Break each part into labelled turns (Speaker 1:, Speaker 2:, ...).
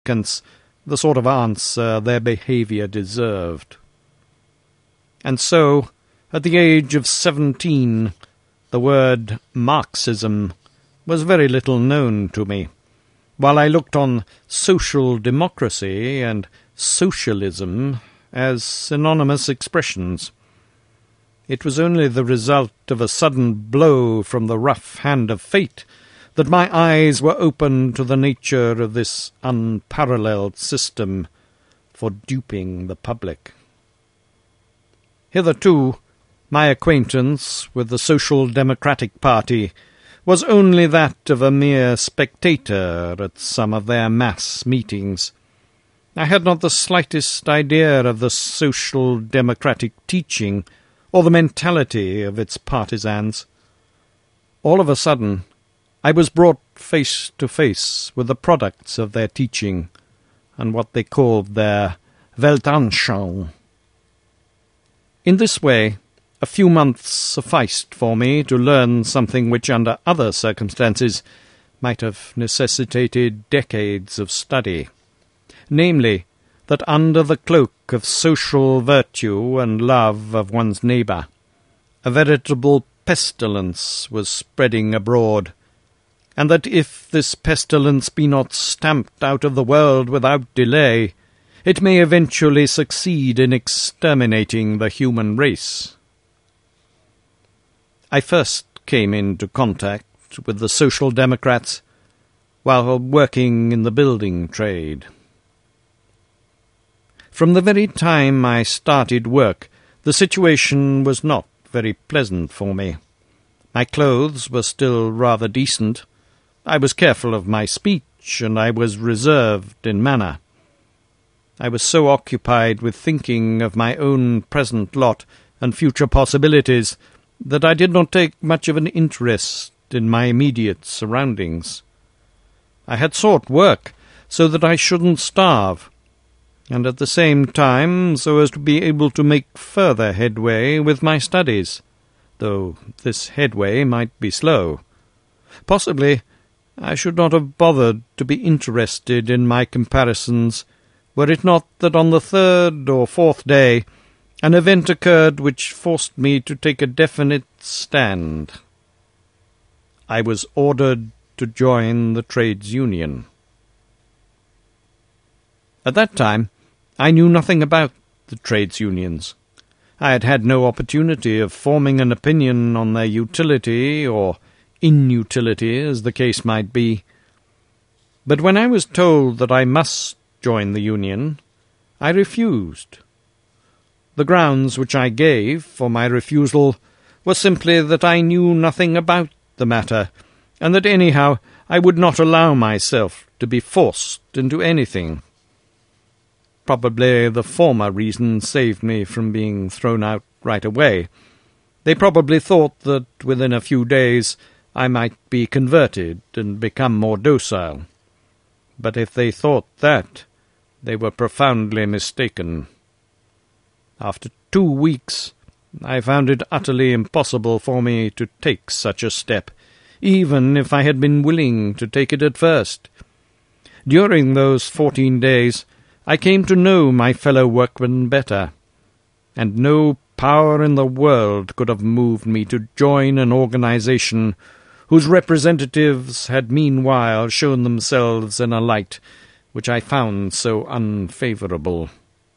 Speaker 1: applicants the sort of answer their behaviour deserved. And so, at the age of 17, the word Marxism was very little known to me, while I looked on social democracy and socialism as synonymous expressions. It was only the result of a sudden blow from the rough hand of fate that my eyes were opened to the nature of this unparalleled system for duping the public. Hitherto, my acquaintance with the Social Democratic Party was only that of a mere spectator at some of their mass meetings. I had not the slightest idea of the social democratic teaching or the mentality of its partisans. All of a sudden, I was brought face to face with the products of their teaching and what they called their Weltanschauung. In this way, a few months sufficed for me to learn something which under other circumstances might have necessitated decades of study, namely, that under the cloak of social virtue and love of one's neighbour, a veritable pestilence was spreading abroad, and that if this pestilence be not stamped out of the world without delay, it may eventually succeed in exterminating the human race. I first came into contact with the Social Democrats while working in the building trade. From the very time I started work, the situation was not very pleasant for me. My clothes were still rather decent. I was careful of my speech, and I was reserved in manner. I was so occupied with thinking of my own present lot and future possibilities that I did not take much of an interest in my immediate surroundings. I had sought work so that I shouldn't starve, and at the same time so as to be able to make further headway with my studies, though this headway might be slow. Possibly I should not have bothered to be interested in my comparisons were it not that on the third or fourth day an event occurred which forced me to take a definite stand. I was ordered to join the trades union. At that time, I knew nothing about the trades unions. I had had no opportunity of forming an opinion on their utility or inutility, as the case might be. But when I was told that I must join the union, I refused. The grounds which I gave for my refusal were simply that I knew nothing about the matter, and that anyhow I would not allow myself to be forced into anything. Probably the former reason saved me from being thrown out right away. They probably thought that within a few days I might be converted and become more docile. But if they thought that, they were profoundly mistaken. After 2 weeks, I found it utterly impossible for me to take such a step, even if I had been willing to take it at first. During those 14 days, I came to know my fellow workmen better, and no power in the world could have moved me to join an organization whose representatives had meanwhile shown themselves in a light which I found so unfavourable.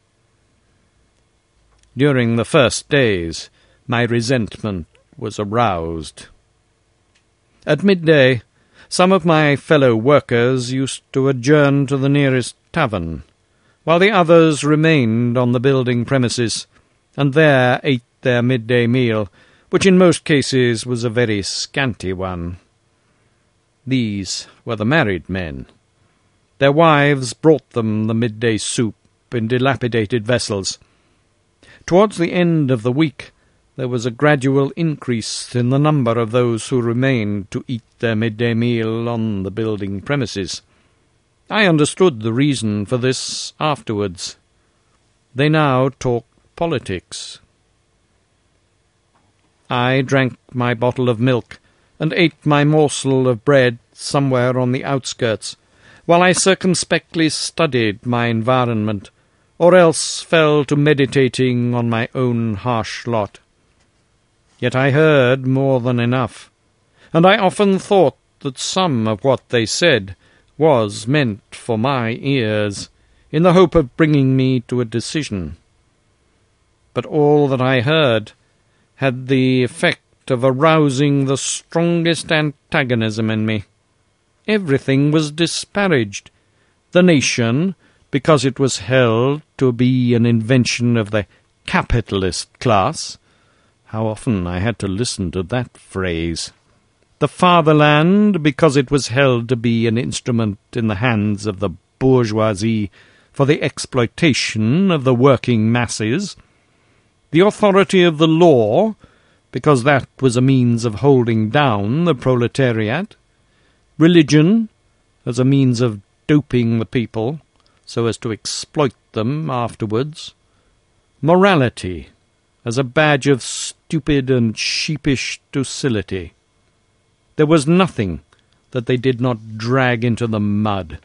Speaker 1: During the first days, my resentment was aroused. At midday, some of my fellow workers used to adjourn to the nearest tavern, while the others remained on the building premises, and there ate their midday meal, which in most cases was a very scanty one. These were the married men. Their wives brought them the midday soup in dilapidated vessels. Towards the end of the week, there was a gradual increase in the number of those who remained to eat their midday meal on the building premises. I understood the reason for this afterwards. They now talked politics. I drank my bottle of milk and ate my morsel of bread somewhere on the outskirts, while I circumspectly studied my environment, or else fell to meditating on my own harsh lot. Yet I heard more than enough, and I often thought that some of what they said was meant for my ears, in the hope of bringing me to a decision. But all that I heard had the effect of arousing the strongest antagonism in me. Everything was disparaged. The nation, because it was held to be an invention of the capitalist class. How often I had to listen to that phrase. The fatherland, because it was held to be an instrument in the hands of the bourgeoisie for the exploitation of the working masses. The authority of the law, because that was a means of holding down the proletariat. Religion, as a means of doping the people, so as to exploit them afterwards. Morality, as a badge of stupid and sheepish docility. There was nothing that they did not drag into the mud.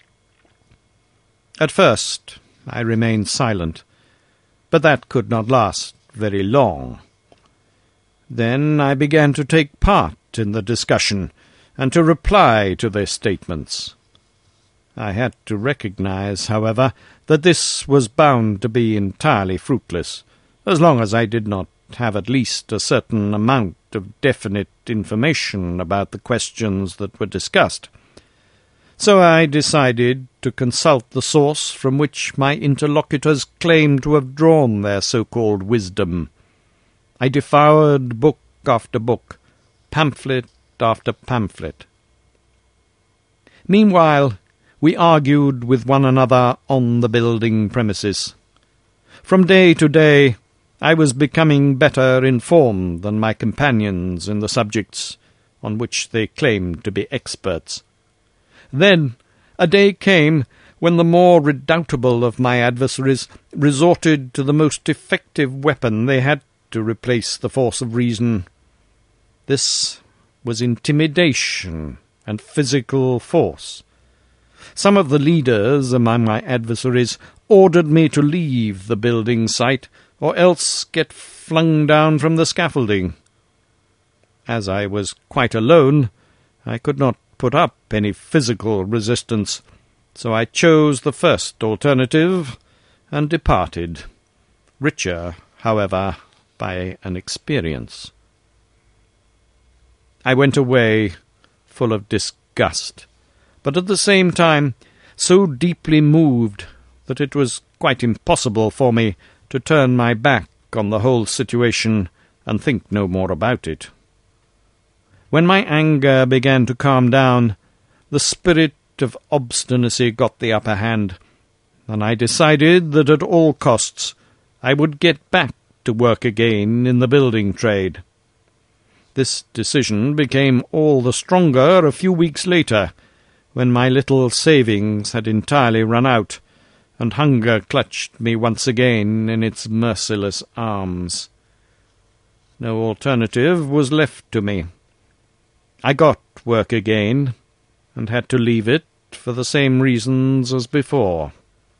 Speaker 1: At first I remained silent, but that could not last very long. Then I began to take part in the discussion, and to reply to their statements. I had to recognize, however, that this was bound to be entirely fruitless, as long as I did not have at least a certain amount of definite information about the questions that were discussed. So I decided to consult the source from which my interlocutors claimed to have drawn their so-called wisdom. I devoured book after book, pamphlet after pamphlet. Meanwhile, we argued with one another on the building premises. From day to day, I was becoming better informed than my companions in the subjects on which they claimed to be experts. Then a day came when the more redoubtable of my adversaries resorted to the most effective weapon they had to replace the force of reason. This was intimidation and physical force. Some of the leaders among my adversaries ordered me to leave the building site, or else get flung down from the scaffolding. As I was quite alone, I could not put up any physical resistance, so I chose the first alternative and departed, richer, however, by an experience. I went away full of disgust, but at the same time so deeply moved that it was quite impossible for me to turn my back on the whole situation and think no more about it. When my anger began to calm down, the spirit of obstinacy got the upper hand, and I decided that at all costs I would get back to work again in the building trade. This decision became all the stronger a few weeks later, when my little savings had entirely run out, and hunger clutched me once again in its merciless arms. No alternative was left to me. I got work again, and had to leave it for the same reasons as before.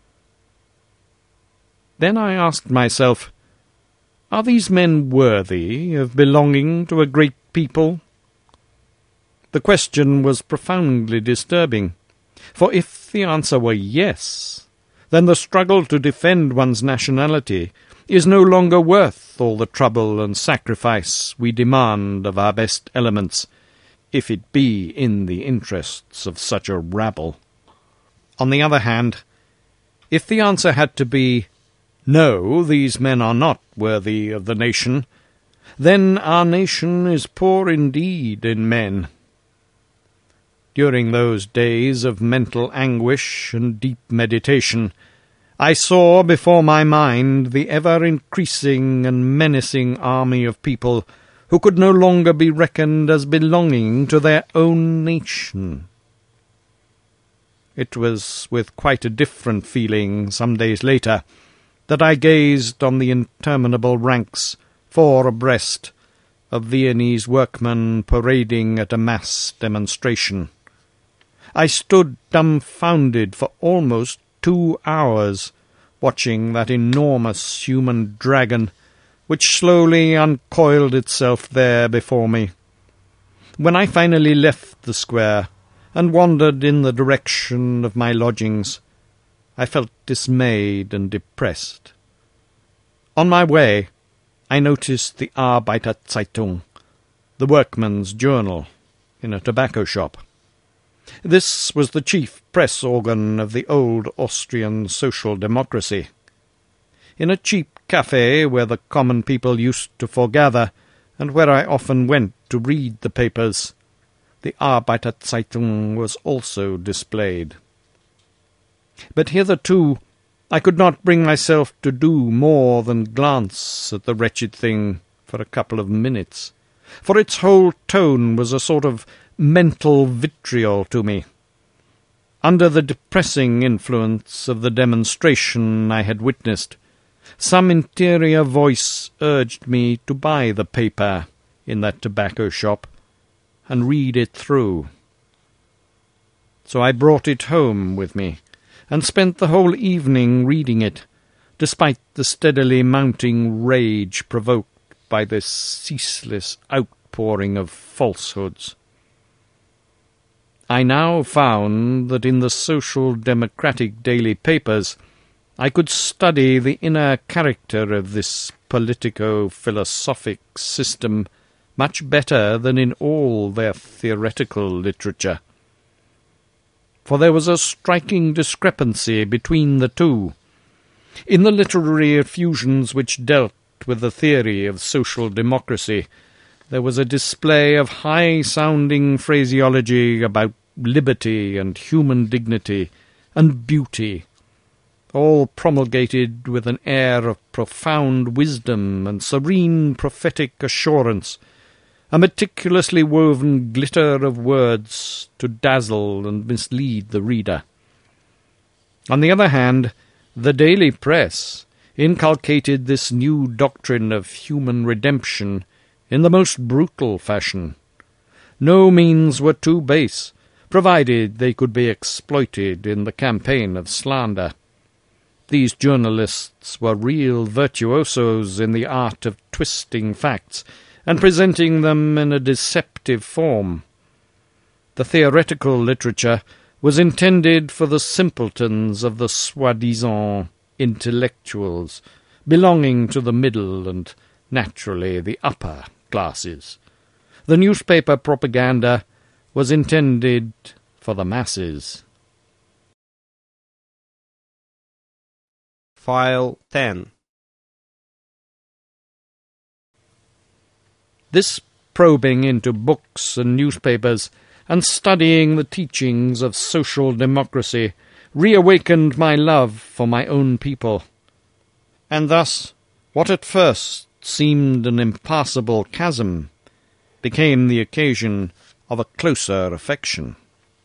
Speaker 1: Then I asked myself, are these men worthy of belonging to a great people? The question was profoundly disturbing, for if the answer were yes, then the struggle to defend one's nationality is no longer worth all the trouble and sacrifice we demand of our best elements, if it be in the interests of such a rabble. On the other hand, if the answer had to be, no, these men are not worthy of the nation, then our nation is poor indeed in men. During those days of mental anguish and deep meditation, I saw before my mind the ever-increasing and menacing army of people who could no longer be reckoned as belonging to their own nation. It was with quite a different feeling some days later that I gazed on the interminable ranks, four abreast, of Viennese workmen parading at a mass demonstration. I stood dumbfounded for almost 2 hours, watching that enormous human dragon, which slowly uncoiled itself there before me. When I finally left the square and wandered in the direction of my lodgings, I felt dismayed and depressed. On my way, I noticed the Arbeiterzeitung, the workman's journal, in a tobacco shop. This was the chief press organ of the old Austrian social democracy. In a cheap cafe where the common people used to foregather, and where I often went to read the papers, the Arbeiterzeitung was also displayed. But hitherto I could not bring myself to do more than glance at the wretched thing for a couple of minutes, for its whole tone was a sort of mental vitriol to me. Under the depressing influence of the demonstration I had witnessed, some interior voice urged me to buy the paper in that tobacco shop and read it through. So I brought it home with me, and spent the whole evening reading it, despite the steadily mounting rage provoked by this ceaseless outpouring of falsehoods. I now found that in the social democratic daily papers I could study the inner character of this politico-philosophic system much better than in all their theoretical literature. For there was a striking discrepancy between the two. In the literary effusions which dealt with the theory of social democracy, there was a display of high-sounding phraseology about liberty and human dignity and beauty, all promulgated with an air of profound wisdom and serene prophetic assurance, a meticulously woven glitter of words to dazzle and mislead the reader. On the other hand, the daily press inculcated this new doctrine of human redemption in the most brutal fashion. No means were too base, provided they could be exploited in the campaign of slander. These journalists were real virtuosos in the art of twisting facts and presenting them in a deceptive form. The theoretical literature was intended for the simpletons of the soi-disant intellectuals, belonging to the middle and, naturally, the upper classes. The newspaper propaganda was intended for the masses.
Speaker 2: File 10.
Speaker 1: This probing into books and newspapers and studying the teachings of social democracy reawakened my love for my own people. And thus, what at first seemed an impassable chasm became the occasion of a closer affection.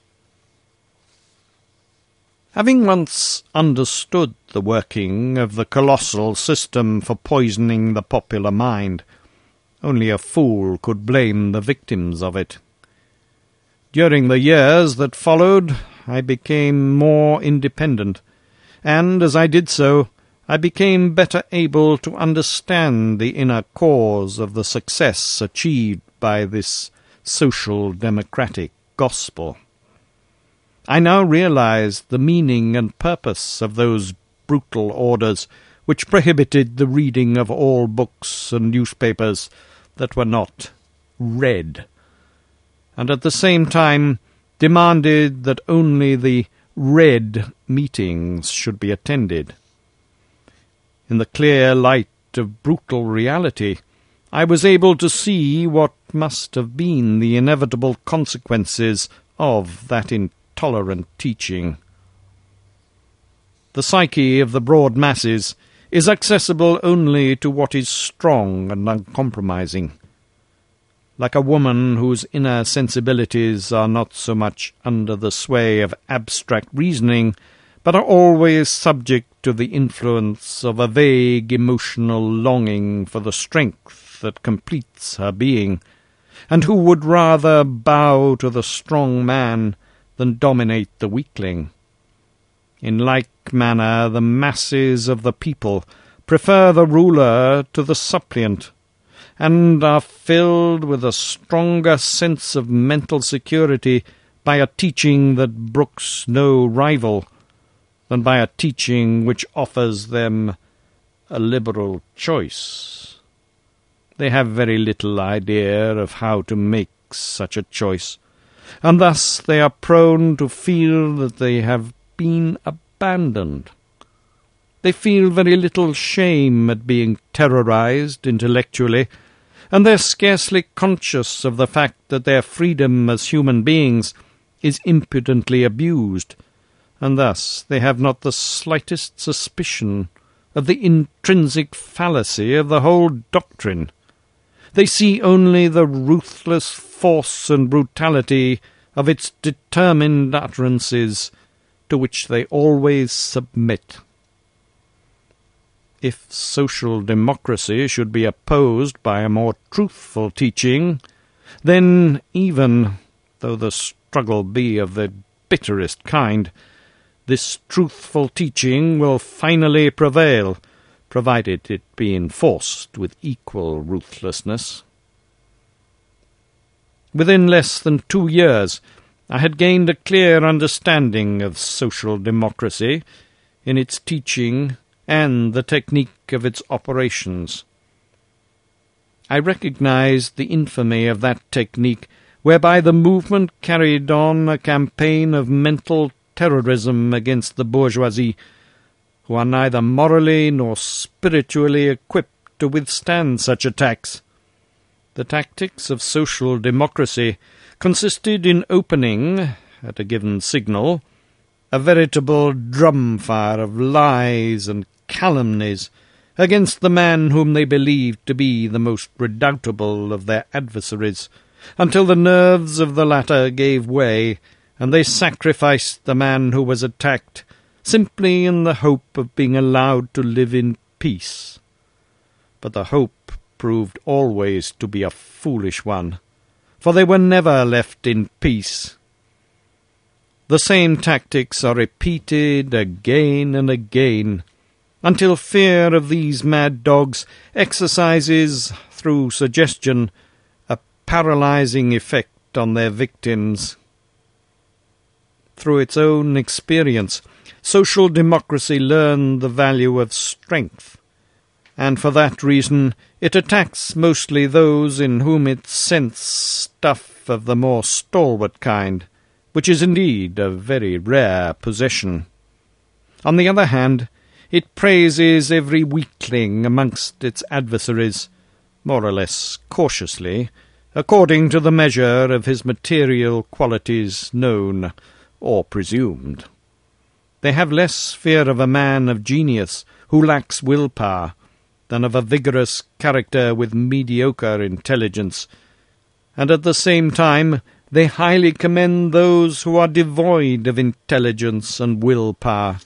Speaker 1: Having once understood the working of the colossal system for poisoning the popular mind, only a fool could blame the victims of it. During the years that followed, I became more independent, and as I did so, I became better able to understand the inner cause of the success achieved by this social democratic gospel. I now realized the meaning and purpose of those brutal orders which prohibited the reading of all books and newspapers that were not read, and at the same time demanded that only the read meetings should be attended. In the clear light of brutal reality, I was able to see what must have been the inevitable consequences of that intolerant teaching. The psyche of the broad masses is accessible only to what is strong and uncompromising. Like a woman whose inner sensibilities are not so much under the sway of abstract reasoning, but are always subject to the influence of a vague emotional longing for the strength that completes her being, and who would rather bow to the strong man than dominate the weakling. In like manner, the masses of the people prefer the ruler to the suppliant, and are filled with a stronger sense of mental security by a teaching that brooks no rival than by a teaching which offers them a liberal choice. They have very little idea of how to make such a choice, and thus they are prone to feel that they have been abandoned. They feel very little shame at being terrorized intellectually, and they are scarcely conscious of the fact that their freedom as human beings is impudently abused, and thus they have not the slightest suspicion of the intrinsic fallacy of the whole doctrine. They see only the ruthless force and brutality of its determined utterances, to which they always submit. If social democracy should be opposed by a more truthful teaching, then even, though the struggle be of the bitterest kind, this truthful teaching will finally prevail, provided it be enforced with equal ruthlessness. Within less than 2 years, I had gained a clear understanding of social democracy in its teaching and the technique of its operations. I recognized the infamy of that technique whereby the movement carried on a campaign of mental terrorism against the bourgeoisie, who are neither morally nor spiritually equipped to withstand such attacks. The tactics of social democracy consisted in opening, at a given signal, a veritable drum-fire of lies and calumnies against the man whom they believed to be the most redoubtable of their adversaries, until the nerves of the latter gave way, and they sacrificed the man who was attacked, simply in the hope of being allowed to live in peace. But the hope proved always to be a foolish one, for they were never left in peace. The same tactics are repeated again and again, until fear of these mad dogs exercises, through suggestion, a paralyzing effect on their victims. Through its own experience, social democracy learned the value of strength, and for that reason it attacks mostly those in whom it scents stuff of the more stalwart kind, which is indeed a very rare possession. On the other hand, it praises every weakling amongst its adversaries, more or less cautiously, according to the measure of his material qualities known or presumed. They have less fear of a man of genius who lacks will-power than of a vigorous character with mediocre intelligence, and at the same time they highly commend those who are devoid of intelligence and will-power.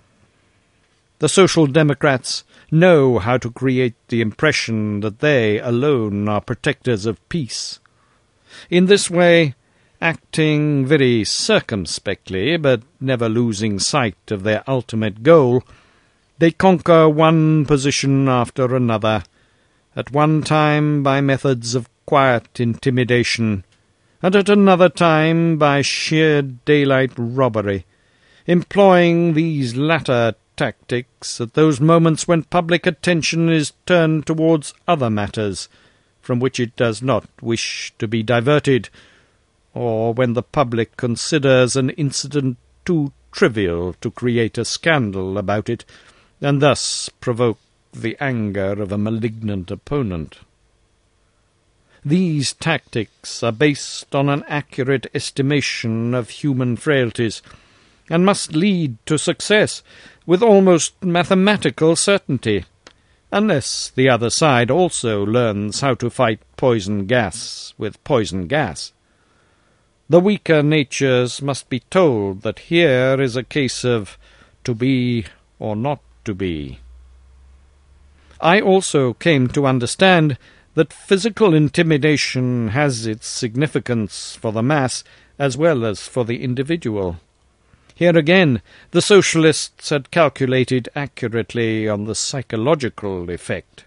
Speaker 1: The Social Democrats know how to create the impression that they alone are protectors of peace. In this way, acting very circumspectly, but never losing sight of their ultimate goal, they conquer one position after another, at one time by methods of quiet intimidation, and at another time by sheer daylight robbery, employing these latter tactics at those moments when public attention is turned towards other matters from which it does not wish to be diverted, or when the public considers an incident too trivial to create a scandal about it, and thus provoke the anger of a malignant opponent. These tactics are based on an accurate estimation of human frailties, and must lead to success with almost mathematical certainty, unless the other side also learns how to fight poison gas with poison gas. The weaker natures must be told that here is a case of to be or not to be. I also came to understand that physical intimidation has its significance for the mass as well as for the individual. Here again, the socialists had calculated accurately on the psychological effect.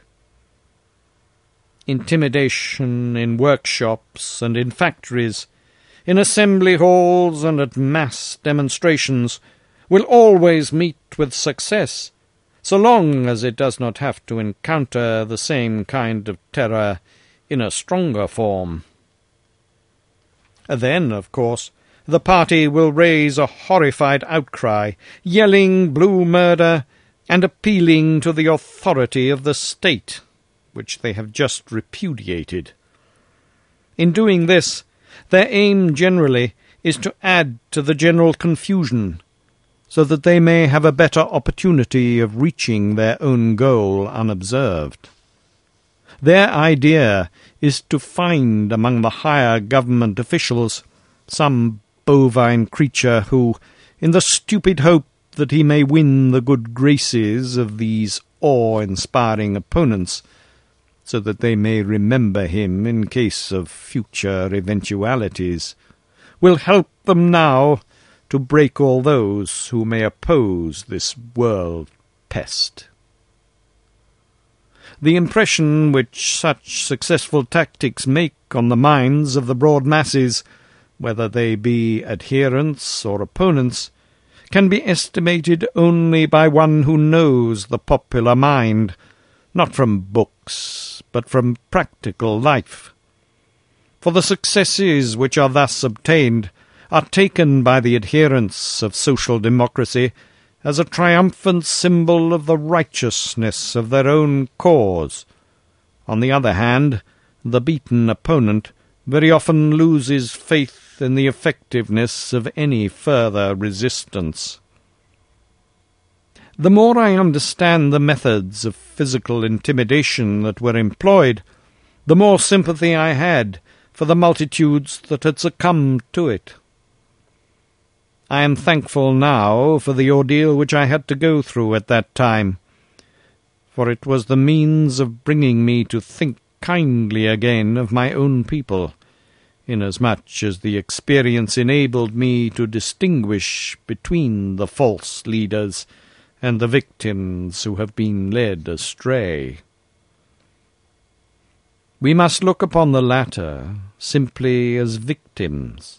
Speaker 1: Intimidation in workshops and in factories, in assembly halls and at mass demonstrations, will always meet with success, so long as it does not have to encounter the same kind of terror in a stronger form. Then, of course, the party will raise a horrified outcry, yelling blue murder and appealing to the authority of the state, which they have just repudiated. In doing this, their aim generally is to add to the general confusion, so that they may have a better opportunity of reaching their own goal unobserved. Their idea is to find among the higher government officials some bovine creature who, in the stupid hope that he may win the good graces of these awe-inspiring opponents, so that they may remember him in case of future eventualities, will help them now to break all those who may oppose this world pest. The impression which such successful tactics make on the minds of the broad masses, whether they be adherents or opponents, can be estimated only by one who knows the popular mind, not from books, but from practical life. For the successes which are thus obtained are taken by the adherents of social democracy as a triumphant symbol of the righteousness of their own cause. On the other hand, the beaten opponent very often loses faith in the effectiveness of any further resistance. The more I understand the methods of physical intimidation that were employed, the more sympathy I had for the multitudes that had succumbed to it. I am thankful now for the ordeal which I had to go through at that time, for it was the means of bringing me to think kindly again of my own people, inasmuch as the experience enabled me to distinguish between the false leaders and the victims who have been led astray. We must look upon the latter simply as victims.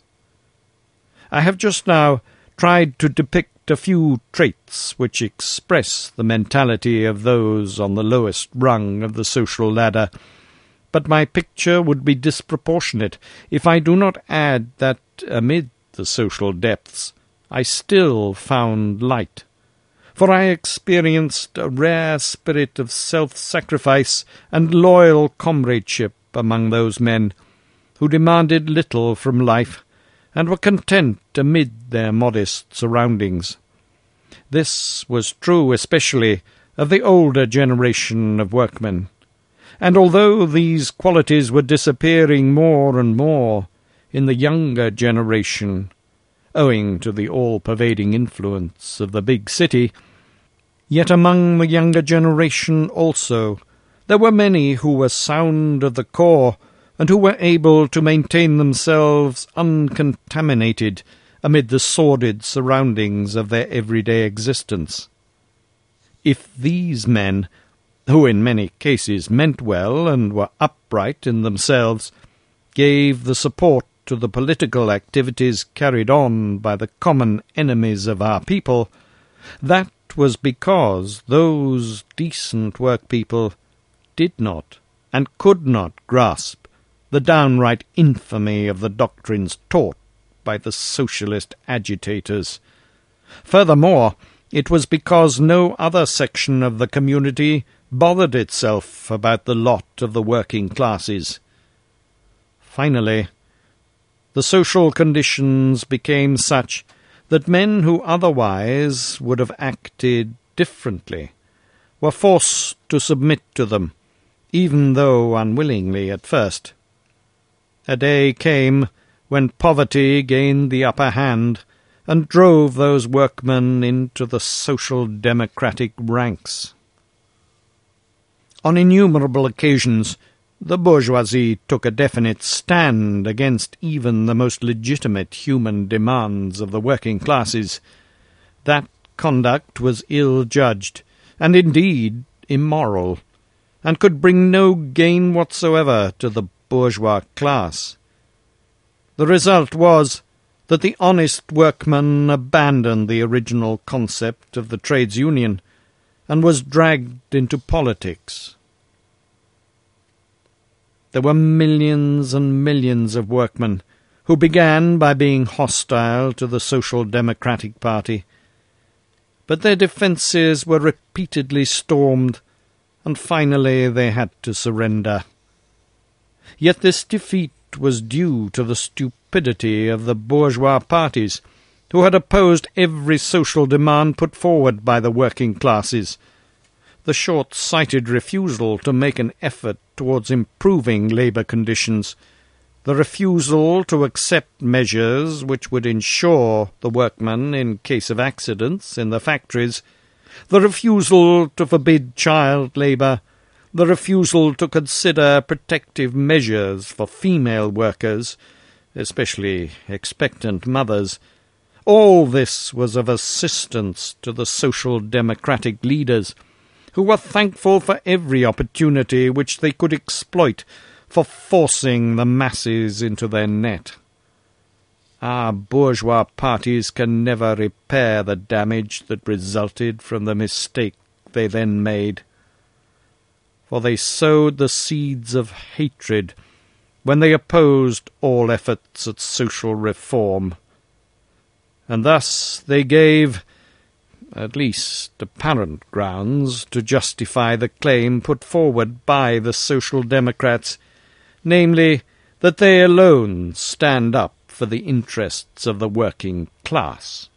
Speaker 1: I have just now tried to depict a few traits which express the mentality of those on the lowest rung of the social ladder, but my picture would be disproportionate if I do not add that amid the social depths I still found light, for I experienced a rare spirit of self-sacrifice and loyal comradeship among those men who demanded little from life and were content amid their modest surroundings. This was true especially of the older generation of workmen, and although these qualities were disappearing more and more in the younger generation, owing to the all-pervading influence of the big city, yet among the younger generation also there were many who were sound of the core, and who were able to maintain themselves uncontaminated amid the sordid surroundings of their everyday existence. If these men, who in many cases meant well and were upright in themselves, gave the support to the political activities carried on by the common enemies of our people, that was because those decent workpeople did not and could not grasp the downright infamy of the doctrines taught by the socialist agitators. Furthermore, it was because no other section of the community bothered itself about the lot of the working classes. Finally, the social conditions became such that men who otherwise would have acted differently were forced to submit to them, even though unwillingly at first. A day came when poverty gained the upper hand and drove those workmen into the social democratic ranks. On innumerable occasions The bourgeoisie took a definite stand against even the most legitimate human demands of the working classes. That conduct was ill-judged, and indeed immoral, and could bring no gain whatsoever to the bourgeois class. The result was that the honest workman abandoned the original concept of the trades union and was dragged into politics. There were millions and millions of workmen who began by being hostile to the Social Democratic Party, but their defences were repeatedly stormed, and finally they had to surrender. Yet this defeat was due to the stupidity of the bourgeois parties, who had opposed every social demand put forward by the working classes. The short-sighted refusal to make an effort towards improving labour conditions, the refusal to accept measures which would ensure the workmen in case of accidents in the factories, the refusal to forbid child labour, the refusal to consider protective measures for female workers, especially expectant mothers. All this was of assistance to the Social Democratic leaders, who were thankful for every opportunity which they could exploit for forcing the masses into their net. Our bourgeois parties can never repair the damage that resulted from the mistake they then made, for they sowed the seeds of hatred when they opposed all efforts at social reform, and thus they gave at least apparent grounds to justify the claim put forward by the Social Democrats, namely, that they alone stand up for the interests of the working class.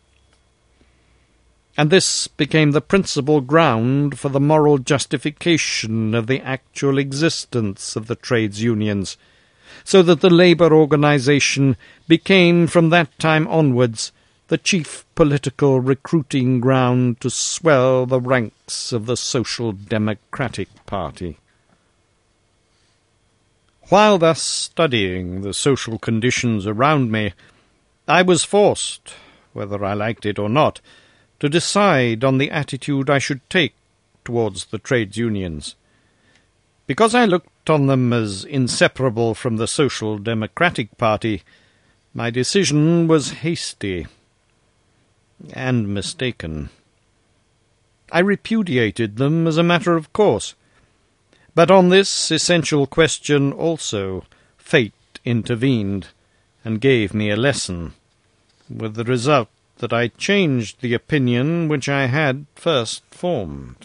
Speaker 1: And this became the principal ground for the moral justification of the actual existence of the trades unions, so that the labour organisation became from that time onwards the chief political recruiting ground to swell the ranks of the Social Democratic Party. While thus studying the social conditions around me, I was forced, whether I liked it or not, to decide on the attitude I should take towards the trades unions. Because I looked on them as inseparable from the Social Democratic Party, my decision was hasty and mistaken. I repudiated them as a matter of course, but on this essential question also fate intervened and gave me a lesson, with the result that I changed the opinion which I had first formed.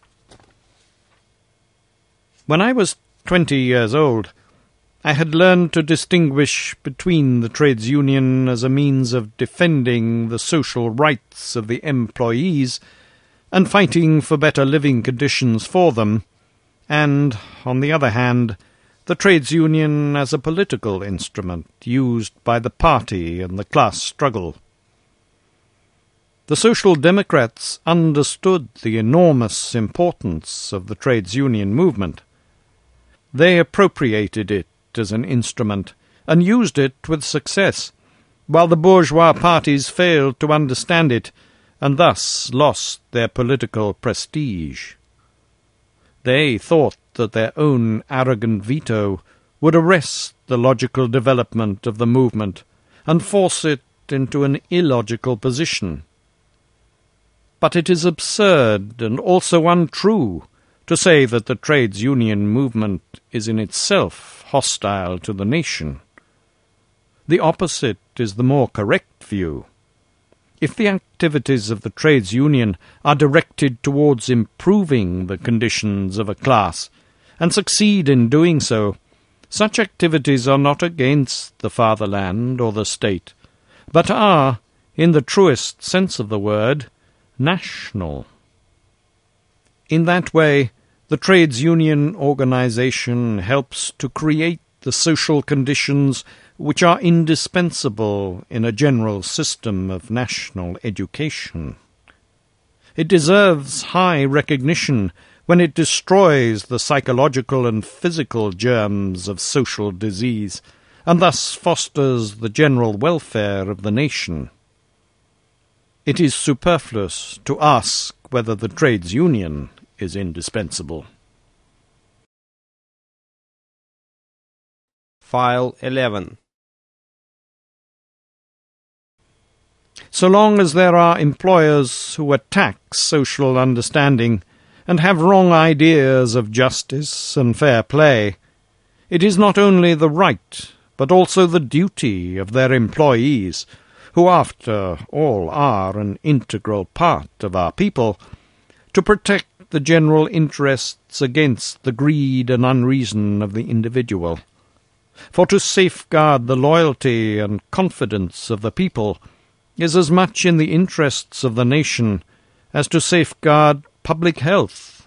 Speaker 1: When I was 20 years old, I had learned to distinguish between the trades union as a means of defending the social rights of the employees and fighting for better living conditions for them, and, on the other hand, the trades union as a political instrument used by the party in the class struggle. The Social Democrats understood the enormous importance of the trades union movement. They appropriated it as an instrument, and used it with success, while the bourgeois parties failed to understand it, and thus lost their political prestige. They thought that their own arrogant veto would arrest the logical development of the movement, and force it into an illogical position. But it is absurd and also untrue to say that the trades union movement is in itself hostile to the nation. The opposite is the more correct view. If the activities of the trades union are directed towards improving the conditions of a class, and succeed in doing so, such activities are not against the fatherland or the state, but are, in the truest sense of the word, national. In that way, the trades union organization helps to create the social conditions which are indispensable in a general system of national education. It deserves high recognition when it destroys the psychological and physical germs of social disease, and thus fosters the general welfare of the nation. It is superfluous to ask whether the trades union is indispensable.
Speaker 2: File 11.
Speaker 1: So long as there are employers who attack social understanding and have wrong ideas of justice and fair play, it is not only the right, but also the duty of their employees, who after all are an integral part of our people, to protect the general interests against the greed and unreason of the individual. For to safeguard the loyalty and confidence of the people is as much in the interests of the nation as to safeguard public health.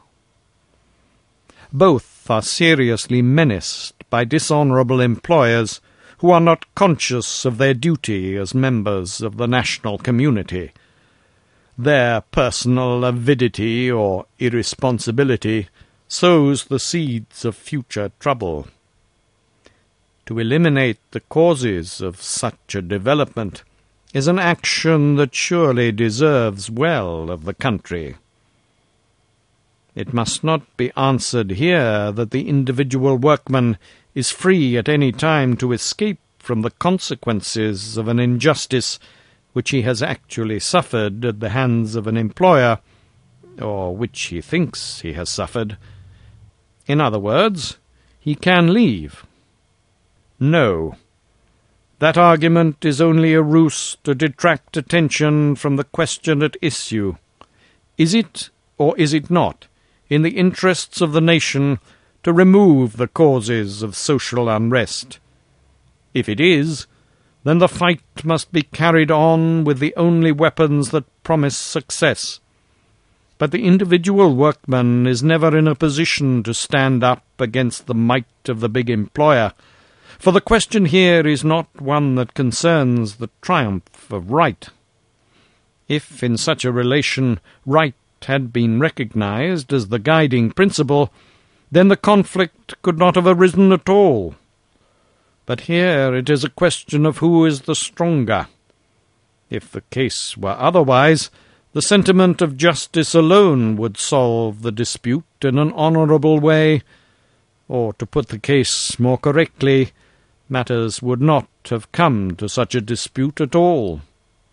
Speaker 1: Both are seriously menaced by dishonourable employers who are not conscious of their duty as members of the national community. Their personal avidity or irresponsibility sows the seeds of future trouble. To eliminate the causes of such a development is an action that surely deserves well of the country. It must not be answered here that the individual workman is free at any time to escape from the consequences of an injustice which he has actually suffered at the hands of an employer, or which he thinks he has suffered. In other words, he can leave. No. That argument is only a ruse to detract attention from the question at issue. Is it, or is it not, in the interests of the nation to remove the causes of social unrest? If it is, then the fight must be carried on with the only weapons that promise success. But the individual workman is never in a position to stand up against the might of the big employer, for the question here is not one that concerns the triumph of right. If in such a relation right had been recognized as the guiding principle, then the conflict could not have arisen at all. But here it is a question of who is the stronger. If the case were otherwise, the sentiment of justice alone would solve the dispute in an honourable way, or, to put the case more correctly, matters would not have come to such a dispute at all.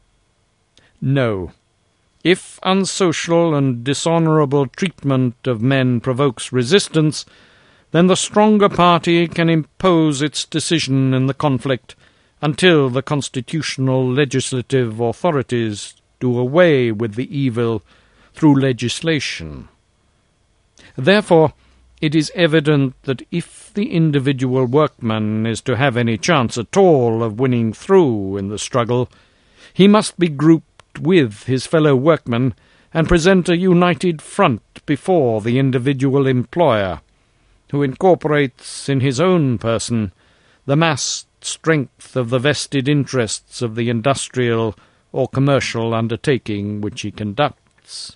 Speaker 1: No. If unsocial and dishonourable treatment of men provokes resistance, then the stronger party can impose its decision in the conflict until the constitutional legislative authorities do away with the evil through legislation. Therefore, it is evident that if the individual workman is to have any chance at all of winning through in the struggle, he must be grouped with his fellow workmen and present a united front before the individual employer, who incorporates in his own person the massed strength of the vested interests of the industrial or commercial undertaking which he conducts.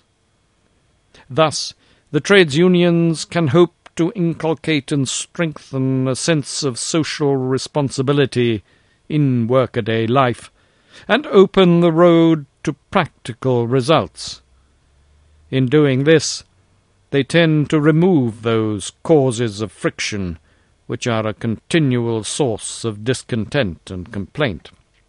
Speaker 1: Thus, the trades unions can hope to inculcate and strengthen a sense of social responsibility in workaday life, and open the road to practical results. In doing this, they tend to remove those causes of friction which are a continual source of discontent and complaint.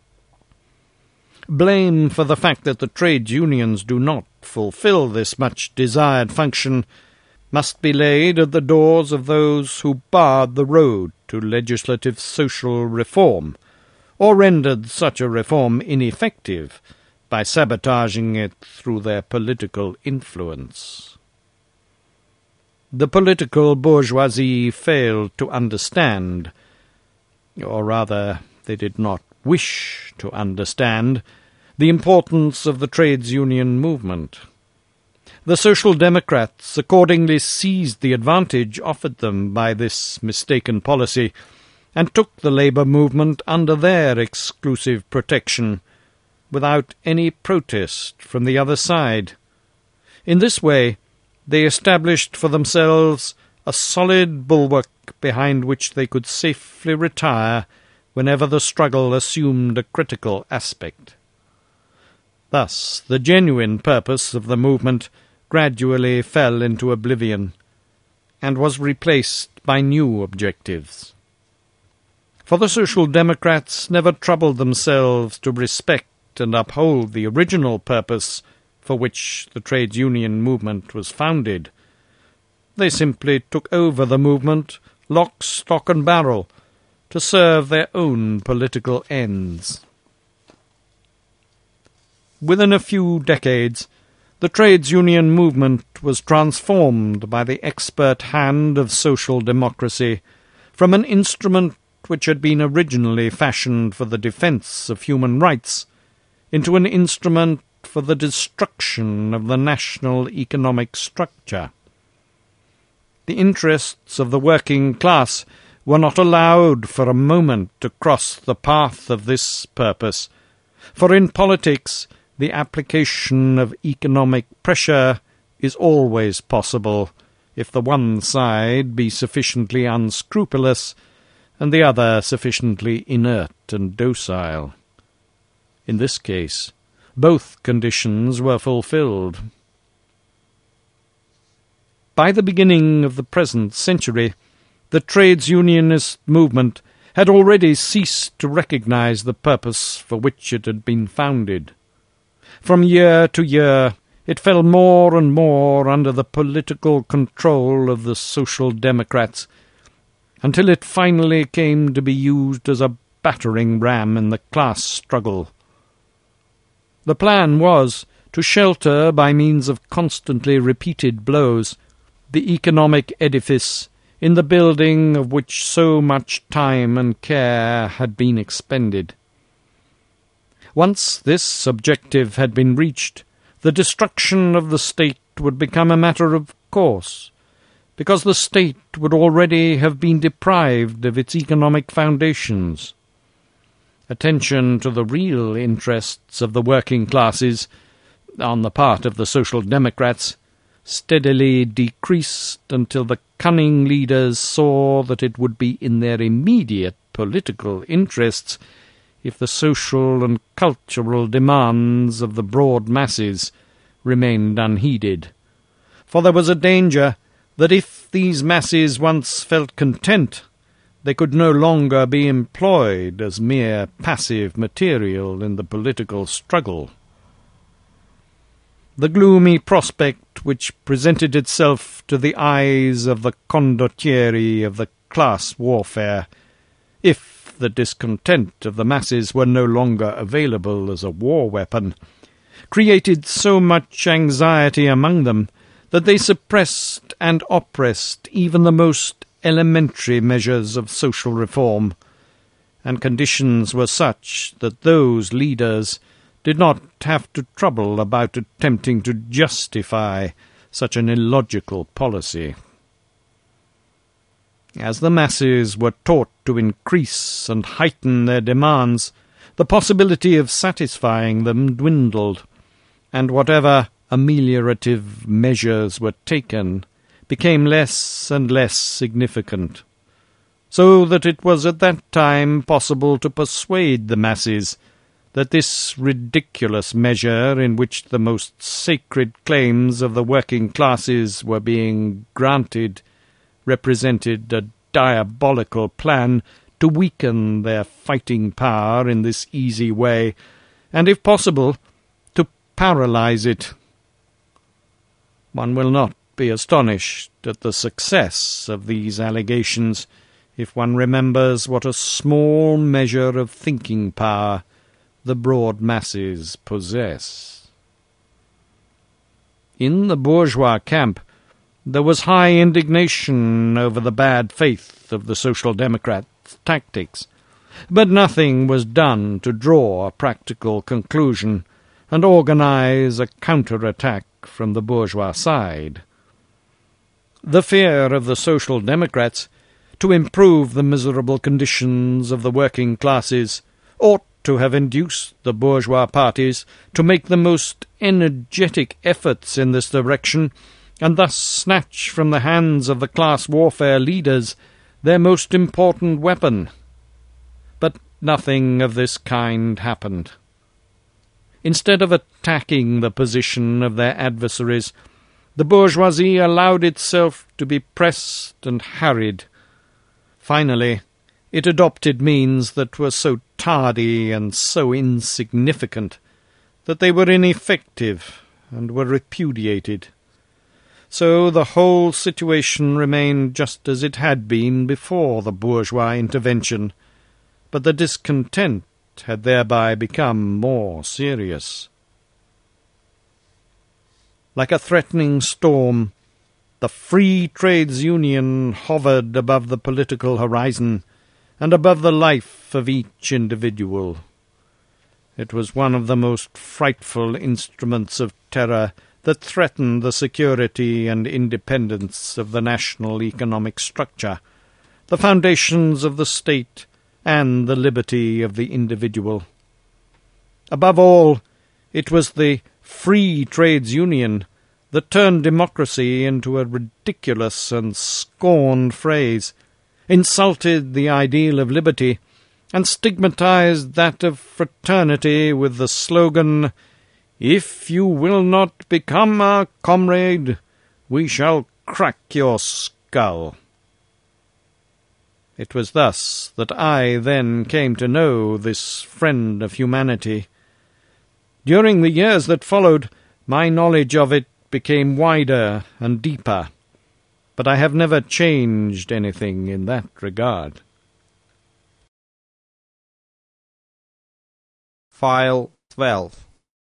Speaker 1: Blame for the fact that the trades unions do not fulfill this much-desired function must be laid at the doors of those who barred the road to legislative social reform, or rendered such a reform ineffective by sabotaging it through their political influence. The political bourgeoisie failed to understand, or rather they did not wish to understand, the importance of the trades union movement. The Social Democrats accordingly seized the advantage offered them by this mistaken policy, and took the labour movement under their exclusive protection, without any protest from the other side. In this way, they established for themselves a solid bulwark behind which they could safely retire whenever the struggle assumed a critical aspect. Thus the genuine purpose of the movement gradually fell into oblivion, and was replaced by new objectives. For the Social Democrats never troubled themselves to respect and uphold the original purpose for which the trades union movement was founded. They simply took over the movement, lock, stock, and barrel, to serve their own political ends. Within a few decades, the trades union movement was transformed by the expert hand of social democracy from an instrument which had been originally fashioned for the defence of human rights into an instrument for the destruction of the national economic structure. The interests of the working class were not allowed for a moment to cross the path of this purpose, for in politics the application of economic pressure is always possible if the one side be sufficiently unscrupulous and the other sufficiently inert and docile. In this case, both conditions were fulfilled. By the beginning of the present century, the trades unionist movement had already ceased to recognize the purpose for which it had been founded. From year to year, it fell more and more under the political control of the Social Democrats, until it finally came to be used as a battering ram in the class struggle. The plan was to shelter, by means of constantly repeated blows, the economic edifice in the building of which so much time and care had been expended. Once this objective had been reached, the destruction of the state would become a matter of course, because the state would already have been deprived of its economic foundations. Attention to the real interests of the working classes, on the part of the Social Democrats, steadily decreased until the cunning leaders saw that it would be in their immediate political interests if the social and cultural demands of the broad masses remained unheeded. For there was a danger that if these masses once felt content, they could no longer be employed as mere passive material in the political struggle. The gloomy prospect which presented itself to the eyes of the condottieri of the class warfare, if the discontent of the masses were no longer available as a war weapon, created so much anxiety among them that they suppressed and oppressed even the most elementary measures of social reform, and conditions were such that those leaders did not have to trouble about attempting to justify such an illogical policy. As the masses were taught to increase and heighten their demands, the possibility of satisfying them dwindled, and whatever ameliorative measures were taken became less and less significant, so that it was at that time possible to persuade the masses that this ridiculous measure in which the most sacred claims of the working classes were being granted represented a diabolical plan to weaken their fighting power in this easy way, and, if possible, to paralyze it. One will not be astonished at the success of these allegations if one remembers what a small measure of thinking power the broad masses possess. In the bourgeois camp, there was high indignation over the bad faith of the Social Democrats' tactics, but nothing was done to draw a practical conclusion and organize a counter-attack from the bourgeois side. The fear of the Social Democrats to improve the miserable conditions of the working classes ought to have induced the bourgeois parties to make the most energetic efforts in this direction, and thus snatch from the hands of the class warfare leaders their most important weapon. But nothing of this kind happened. Instead of attacking the position of their adversaries, the bourgeoisie allowed itself to be pressed and harried. Finally, it adopted means that were so tardy and so insignificant that they were ineffective and were repudiated. So the whole situation remained just as it had been before the bourgeois intervention, but the discontent had thereby become more serious. Like a threatening storm, the Free Trades Union hovered above the political horizon and above the life of each individual. It was one of the most frightful instruments of terror that threatened the security and independence of the national economic structure, the foundations of the state, and the liberty of the individual. Above all, it was the Free Trades Union that turned democracy into a ridiculous and scorned phrase, insulted the ideal of liberty, and stigmatized that of fraternity with the slogan, "If you will not become our comrade, we shall crack your skull." It was thus that I then came to know this friend of humanity. During the years that followed, my knowledge of it became wider and deeper, but I have never changed anything in that regard.
Speaker 2: File 12.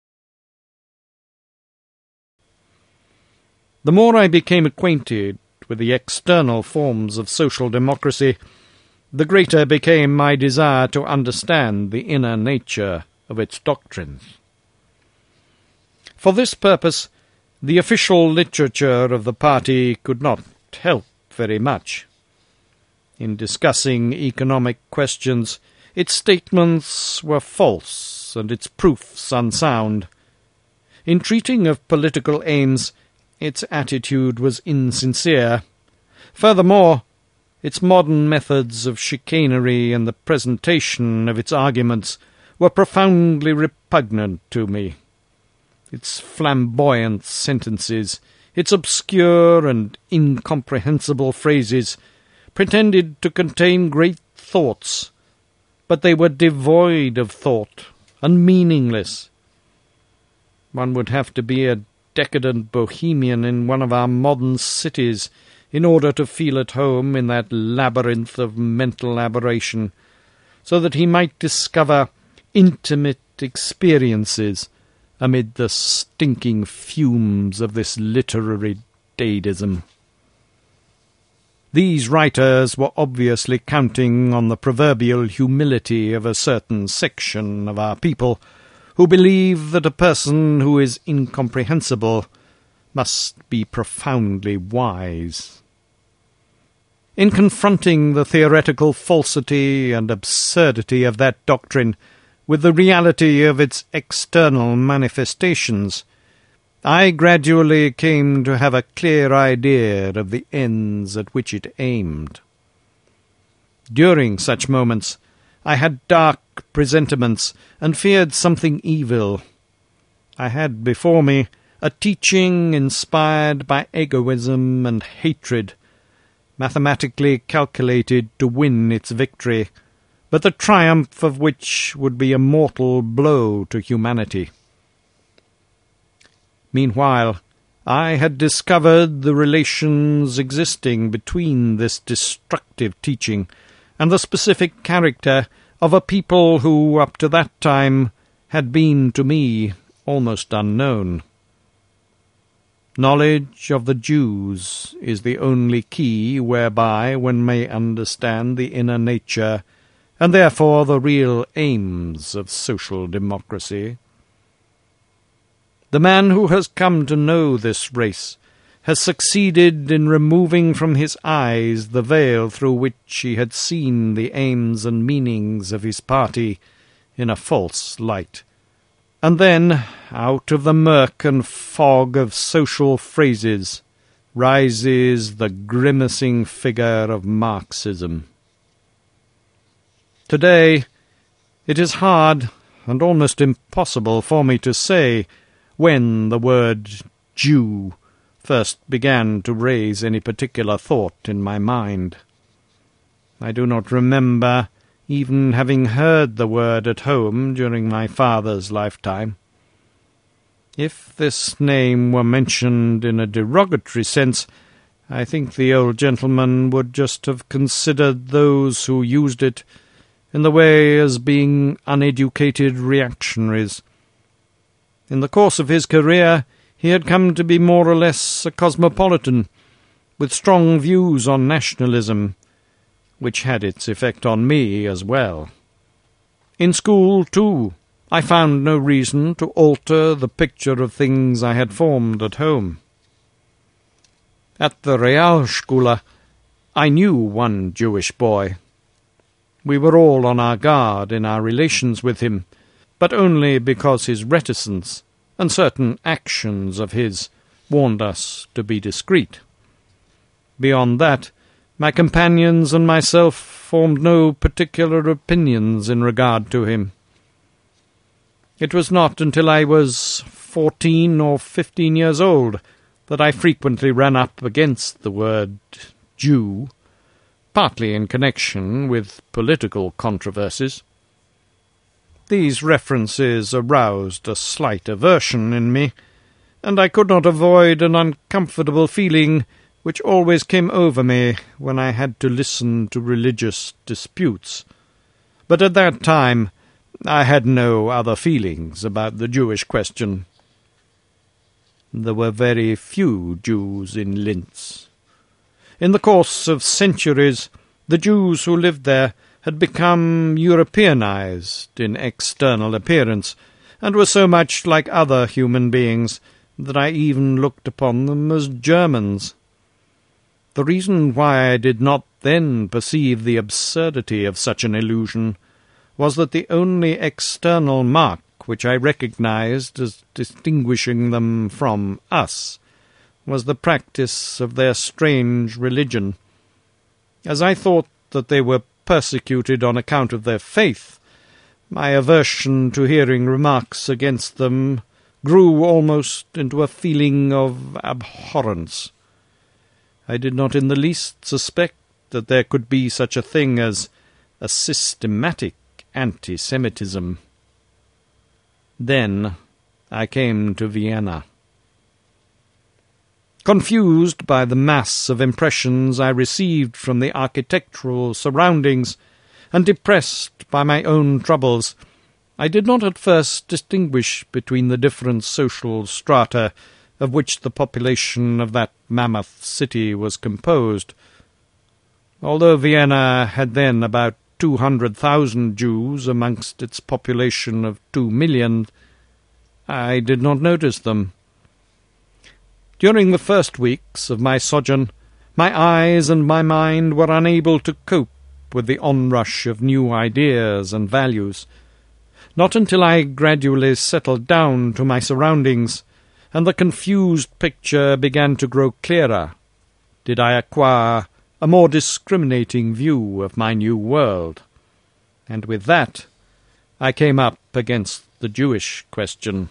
Speaker 1: The more I became acquainted with the external forms of social democracy, the greater became my desire to understand the inner nature of its doctrines. For this purpose, the official literature of the party could not help very much. In discussing economic questions, its statements were false and its proofs unsound. In treating of political aims, its attitude was insincere. Furthermore, its modern methods of chicanery and the presentation of its arguments were profoundly repugnant to me. Its flamboyant sentences, its obscure and incomprehensible phrases, pretended to contain great thoughts, but they were devoid of thought and meaningless. One would have to be a decadent bohemian in one of our modern cities in order to feel at home in that labyrinth of mental aberration, so that he might discover intimate experiences amid the stinking fumes of this literary dadaism. These writers were obviously counting on the proverbial humility of a certain section of our people, who believe that a person who is incomprehensible must be profoundly wise. In confronting the theoretical falsity and absurdity of that doctrine with the reality of its external manifestations, I gradually came to have a clear idea of the ends at which it aimed. During such moments, I had dark presentiments and feared something evil. I had before me a teaching inspired by egoism and hatred, mathematically calculated to win its victory, but the triumph of which would be a mortal blow to humanity. Meanwhile, I had discovered the relations existing between this destructive teaching and the specific character of a people who, up to that time, had been to me almost unknown. Knowledge of the Jews is the only key whereby one may understand the inner nature and therefore the real aims of social democracy. The man who has come to know this race has succeeded in removing from his eyes the veil through which he had seen the aims and meanings of his party in a false light. And then, out of the murk and fog of social phrases, rises the grimacing figure of Marxism. Today, it is hard and almost impossible for me to say when the word Jew first began to raise any particular thought in my mind. I do not remember even having heard the word at home during my father's lifetime. If this name were mentioned in a derogatory sense, I think the old gentleman would just have considered those who used it in the way as being uneducated reactionaries. In the course of his career, he had come to be more or less a cosmopolitan, with strong views on nationalism, which had its effect on me as well. In school, too, I found no reason to alter the picture of things I had formed at home. At the Realschule, I knew one Jewish boy. We were all on our guard in our relations with him, but only because his reticence and certain actions of his warned us to be discreet. Beyond that, my companions and myself formed no particular opinions in regard to him. It was not until I was 14 or 15 years old that I frequently ran up against the word Jew, partly in connection with political controversies. These references aroused a slight aversion in me, and I could not avoid an uncomfortable feeling which always came over me when I had to listen to religious disputes. But at that time I had no other feelings about the Jewish question. There were very few Jews in Linz. In the course of centuries, the Jews who lived there had become Europeanized in external appearance, and were so much like other human beings that I even looked upon them as Germans. The reason why I did not then perceive the absurdity of such an illusion was that the only external mark which I recognized as distinguishing them from us was the practice of their strange religion. As I thought that they were persecuted on account of their faith, my aversion to hearing remarks against them grew almost into a feeling of abhorrence. I did not in the least suspect that there could be such a thing as a systematic anti-Semitism. Then I came to Vienna. Confused by the mass of impressions I received from the architectural surroundings, and depressed by my own troubles, I did not at first distinguish between the different social strata of which the population of that mammoth city was composed. Although Vienna had then about 200,000 Jews amongst its population of 2 million, I did not notice them. During the first weeks of my sojourn, my eyes and my mind were unable to cope with the onrush of new ideas and values. Not until I gradually settled down to my surroundings, and the confused picture began to grow clearer, did I acquire a more discriminating view of my new world. And with that, I came up against the Jewish question.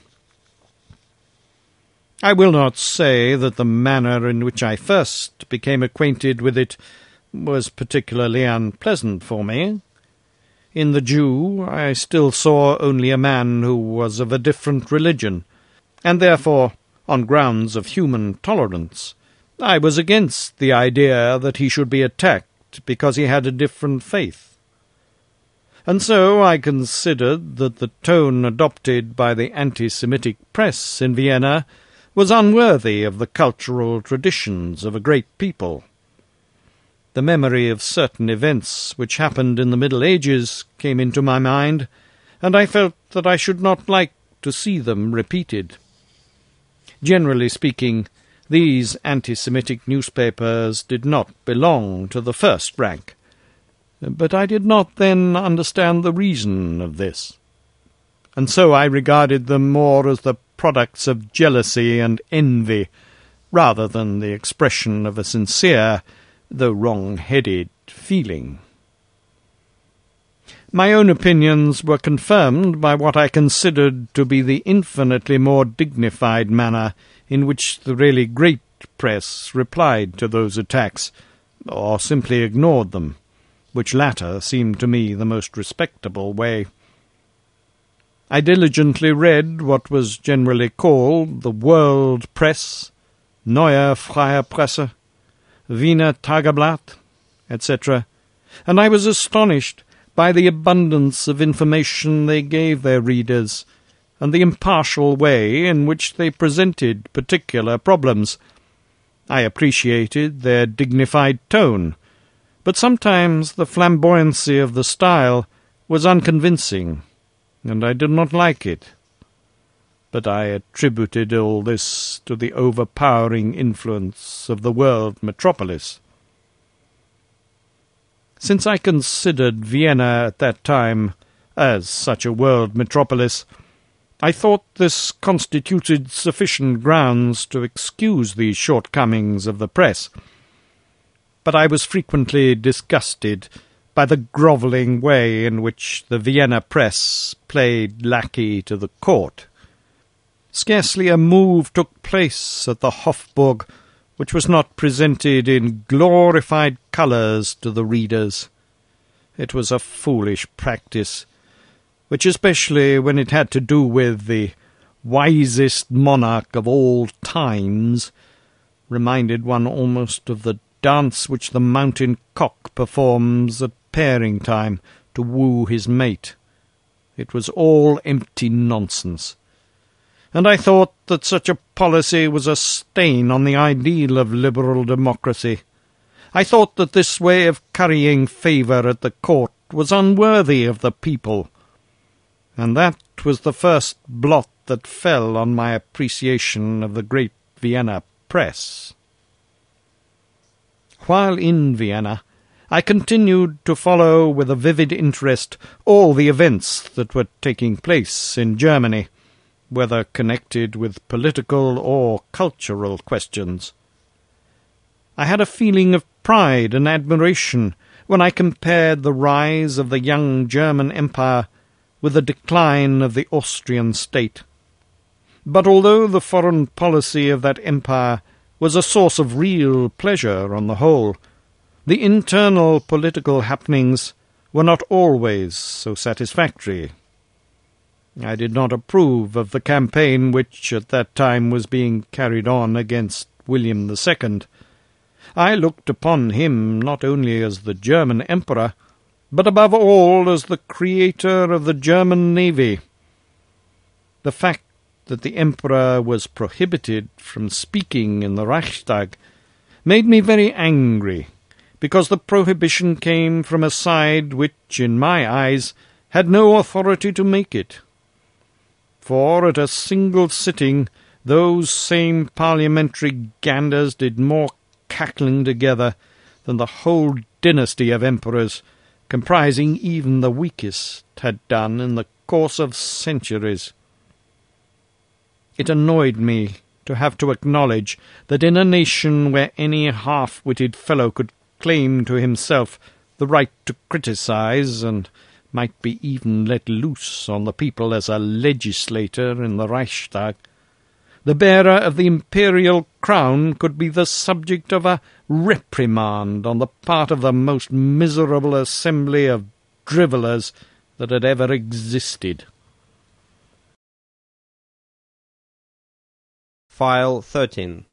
Speaker 1: I will not say that the manner in which I first became acquainted with it was particularly unpleasant for me. In the Jew I still saw only a man who was of a different religion, and therefore, on grounds of human tolerance, I was against the idea that he should be attacked because he had a different faith. And so I considered that the tone adopted by the anti-Semitic press in Vienna was unworthy of the cultural traditions of a great people. The memory of certain events which happened in the Middle Ages came into my mind, and I felt that I should not like to see them repeated. Generally speaking, these anti-Semitic newspapers did not belong to the first rank, but I did not then understand the reason of this, and so I regarded them more as the products of jealousy and envy, rather than the expression of a sincere, though wrong-headed, feeling. My own opinions were confirmed by what I considered to be the infinitely more dignified manner in which the really great press replied to those attacks, or simply ignored them, which latter seemed to me the most respectable way. I diligently read what was generally called the World Press, Neue Freie Presse, Wiener Tageblatt, etc., and I was astonished by the abundance of information they gave their readers, and the impartial way in which they presented particular problems. I appreciated their dignified tone, but sometimes the flamboyancy of the style was unconvincing, and I did not like it. But I attributed all this to the overpowering influence of the world metropolis. Since I considered Vienna at that time as such a world metropolis, I thought this constituted sufficient grounds to excuse these shortcomings of the press. But I was frequently disgusted by the grovelling way in which the Vienna press played lackey to the court. Scarcely a move took place at the Hofburg which was not presented in glorified colours to the readers. It was a foolish practice, which, especially when it had to do with the wisest monarch of all times, reminded one almost of the dance which the mountain cock performs at pairing time to woo his mate. It was all empty nonsense, and I thought that such a policy was a stain on the ideal of liberal democracy. I thought that this way of currying favour at the court was unworthy of the people, and that was the first blot that fell on my appreciation of the great Vienna press. While in Vienna, I continued to follow with a vivid interest all the events that were taking place in Germany, whether connected with political or cultural questions. I had a feeling of pride and admiration when I compared the rise of the young German Empire with the decline of the Austrian state. But although the foreign policy of that empire was a source of real pleasure on the whole, the internal political happenings were not always so satisfactory. I did not approve of the campaign which at that time was being carried on against William II. I looked upon him not only as the German emperor, but above all as the creator of the German navy. The fact that the emperor was prohibited from speaking in the Reichstag made me very angry, because the prohibition came from a side which, in my eyes, had no authority to make it. For at a single sitting those same parliamentary ganders did more cackling together than the whole dynasty of emperors, comprising even the weakest, had done in the course of centuries. It annoyed me to have to acknowledge that in a nation where any half-witted fellow could claim to himself the right to criticize, and might be even let loose on the people as a legislator in the Reichstag, the bearer of the imperial crown could be the subject of a reprimand on the part of the most miserable assembly of drivellers that had ever existed.
Speaker 2: File 13.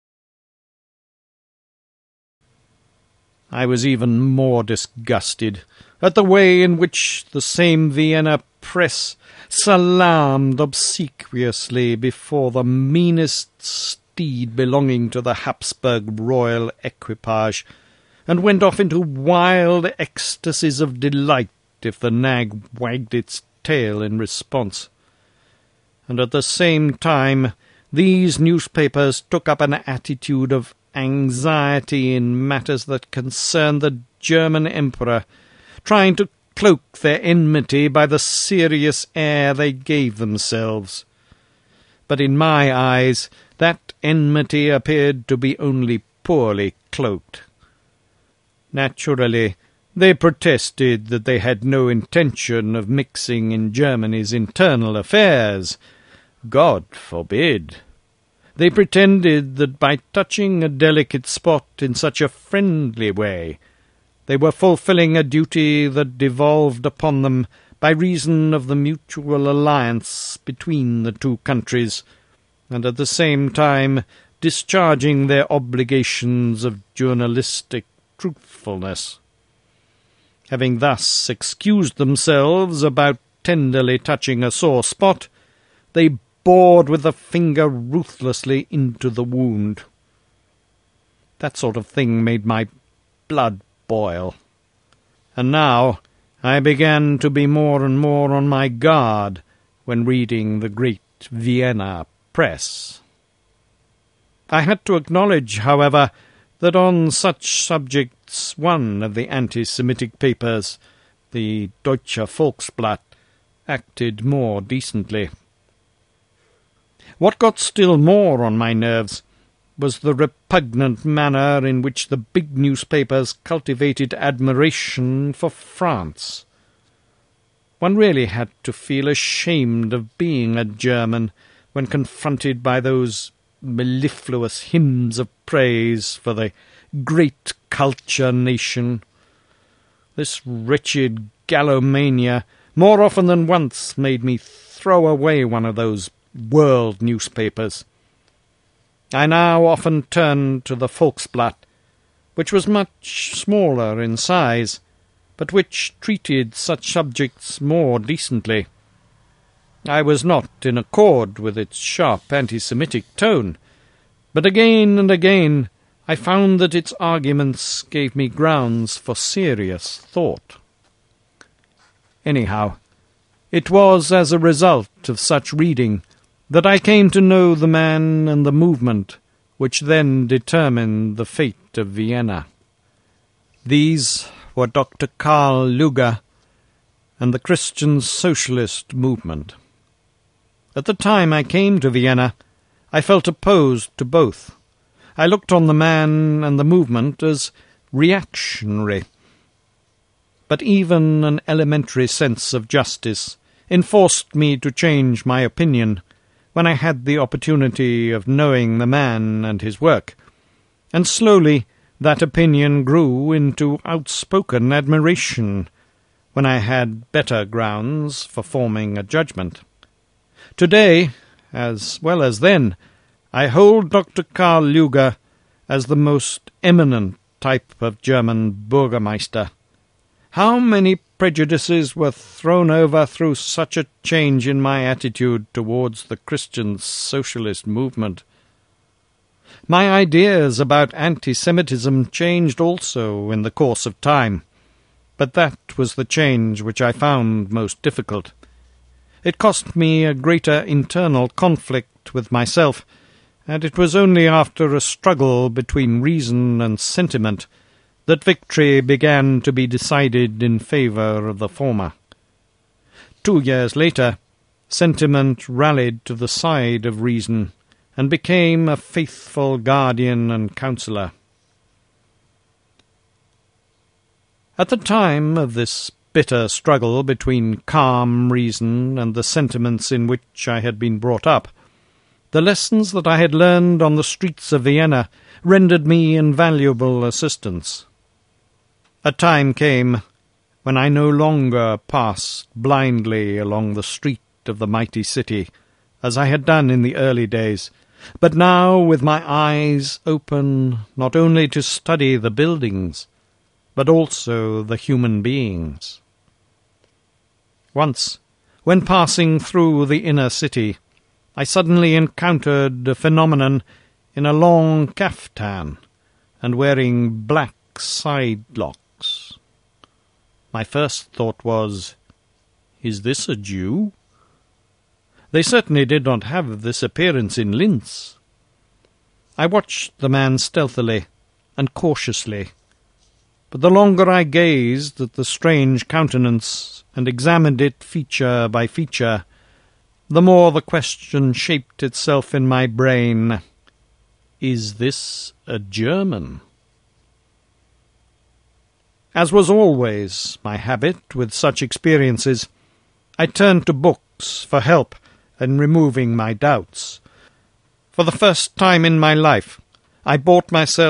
Speaker 1: I was even more disgusted at the way in which the same Vienna press salaamed obsequiously before the meanest steed belonging to the Habsburg royal equipage, and went off into wild ecstasies of delight if the nag wagged its tail in response. And at the same time these newspapers took up an attitude of anxiety in matters that concerned the German emperor, trying to cloak their enmity by the serious air they gave themselves. But in my eyes that enmity appeared to be only poorly cloaked. Naturally, they protested that they had no intention of mixing in Germany's internal affairs. God forbid! They pretended that by touching a delicate spot in such a friendly way, they were fulfilling a duty that devolved upon them by reason of the mutual alliance between the two countries, and at the same time discharging their obligations of journalistic truthfulness. Having thus excused themselves about tenderly touching a sore spot, they bored with the finger ruthlessly into the wound. That sort of thing made my blood boil. And now I began to be more and more on my guard when reading the great Vienna press. I had to acknowledge, however, that on such subjects one of the anti-Semitic papers, the Deutsche Volksblatt, acted more decently. What got still more on my nerves was the repugnant manner in which the big newspapers cultivated admiration for France. One really had to feel ashamed of being a German when confronted by those mellifluous hymns of praise for the great culture nation. This wretched gallomania more often than once made me throw away one of those world newspapers. I now often turned to the Volksblatt, which was much smaller in size, but which treated such subjects more decently. I was not in accord with its sharp anti-Semitic tone, but again and again I found that its arguments gave me grounds for serious thought. Anyhow, it was as a result of such reading that I came to know the man and the movement which then determined the fate of Vienna. These were Dr. Karl Lueger and the Christian Socialist movement. At the time I came to Vienna, I felt opposed to both. I looked on the man and the movement as reactionary. But even an elementary sense of justice enforced me to change my opinion when I had the opportunity of knowing the man and his work, and slowly that opinion grew into outspoken admiration when I had better grounds for forming a judgment. Today, as well as then, I hold Dr. Karl Lueger as the most eminent type of German Bürgermeister. How many prejudices were thrown over through such a change in my attitude towards the Christian Socialist movement! My ideas about anti-Semitism changed also in the course of time, but that was the change which I found most difficult. It cost me a greater internal conflict with myself, and it was only after a struggle between reason and sentiment that victory began to be decided in favour of the former. 2 years later, sentiment rallied to the side of reason and became a faithful guardian and counsellor. At the time of this bitter struggle between calm reason and the sentiments in which I had been brought up, the lessons that I had learned on the streets of Vienna rendered me invaluable assistance. A time came when I no longer passed blindly along the street of the mighty city, as I had done in the early days, but now with my eyes open not only to study the buildings, but also the human beings. Once, when passing through the inner city, I suddenly encountered a phenomenon in a long caftan and wearing black side-locks. My first thought was, is this a Jew? They certainly did not have this appearance in Linz. I watched the man stealthily and cautiously, but the longer I gazed at the strange countenance and examined it feature by feature, the more the question shaped itself in my brain, Is this a German? As was always my habit with such experiences, I turned to books for help in removing my doubts. For the first time in my life, I bought myself